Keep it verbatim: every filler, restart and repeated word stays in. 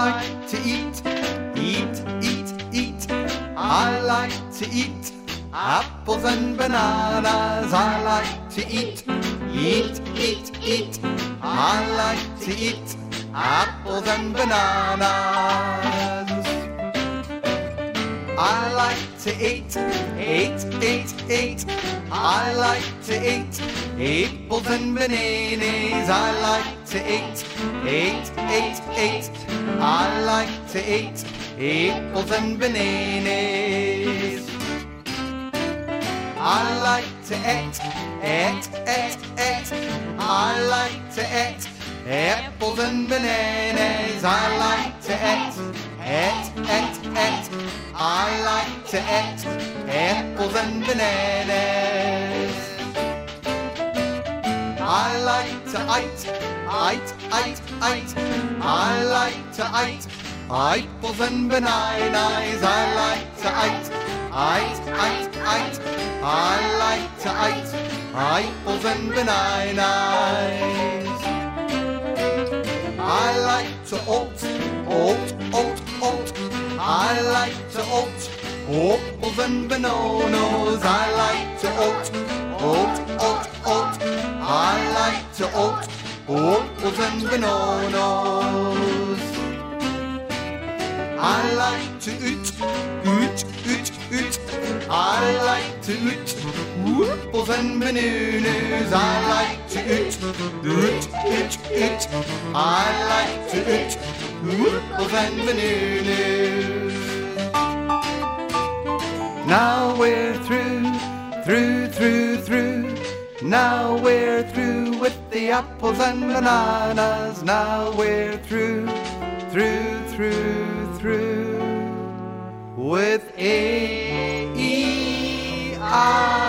like to eat, eat, eat, eat. I like to eat apples and bananas. I like to eat, eat, eat, eat. I like to eat apples and bananas. I like to eat, eat, eat, eat. I like to eat apples and bananas. I like to eat, eat, eat, eat. I like to eat apples and bananas. I like to eat, eat, eat, eat. I like to eat apples and bananas. I like to eat, eat, eat, eat. I like to eat apples and bananas. I like to eat, eat, eat, eat. I like to eat apples and bananas. I like to eat, eat, eat, eat. I like to eat apples and bananas. I like to oat, oat, oat, oat. I like to oat apples and bananas. I like to oat, oat, oat, oat. I like to oat apples and bananas. I like to oot, oot, oot, oot. I like to oot apples and bananas. I like to oot, oot, oot, oot. I like to oot apples and bananas. Now we're through, through, through, through. Now we're through with the apples and bananas. Now we're through, through, through, through with A E I.